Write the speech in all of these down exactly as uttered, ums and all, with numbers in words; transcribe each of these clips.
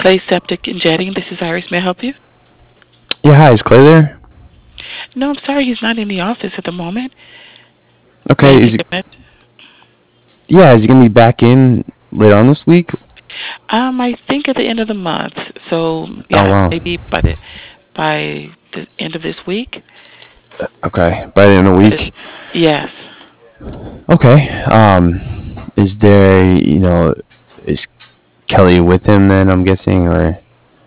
Clay Septic and Jetting. This is Iris. May I help you? Yeah, hi, is Clay there? No, I'm sorry. He's not in the office at the moment. May I Okay, is take he, a message? yeah, is he gonna be back in later on this week? Um, I think at the end of the month. So Oh yeah, wow. maybe by the by the end of this week. Okay, by the end of the But week. yes. Okay. Um, is there, you know, is Kelly with him then? I'm guessing, or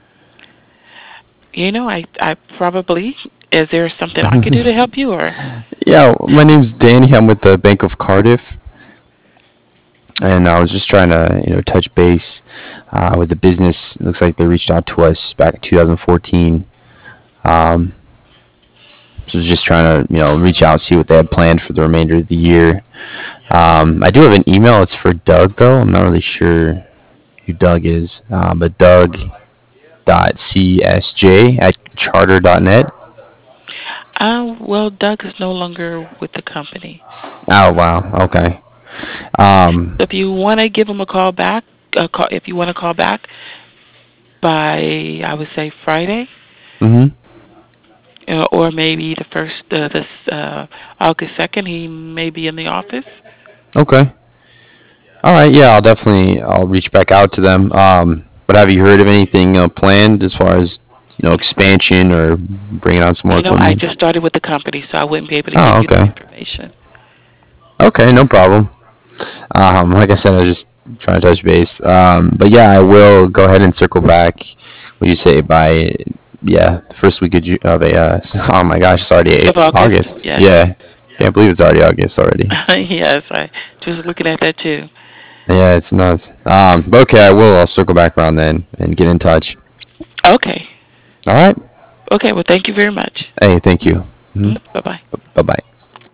You know, I I probably is there something I could do to help you or yeah, my name's Danny. I'm with the Bank of Cardiff, and I was just trying to, you know, touch base uh, with the business. It looks like they reached out to us back in two thousand fourteen. Um, so just trying to, you know, reach out, see what they had planned for the remainder of the year. Um, I do have an email. It's for Doug, though. I'm not really sure who Doug is, um, but Doug dot C S J at charter dot net. uh well Doug is no longer with the company. Oh wow. Okay. Um. So if you want to give him a call back, uh, call, if you want to call back by I would say Friday, Mhm. uh, or maybe the first uh, this uh, August second, he may be in the office. Okay. All right. Yeah, I'll definitely I'll reach back out to them. Um. But have you heard of anything uh, planned as far as you know expansion or bringing on some more You know, I equipment? just started with the company, so I wouldn't be able to give Oh, you that okay. information. Okay, no problem. Um, like I said, I was just trying to touch base. Um, but yeah, I will go ahead and circle back. What you say by yeah, the first week of Ju- of a uh, oh my gosh, it's already Of eight, August, August. yes. Yeah, can't believe it's already August already. Yes, I just looking at that too. Yeah, it's nuts. Um, but okay, I will. I'll circle back around then and get in touch. Okay. All right. Okay, well, thank you very much. Hey, thank you. Mm-hmm. Mm, bye bye. Bye bye.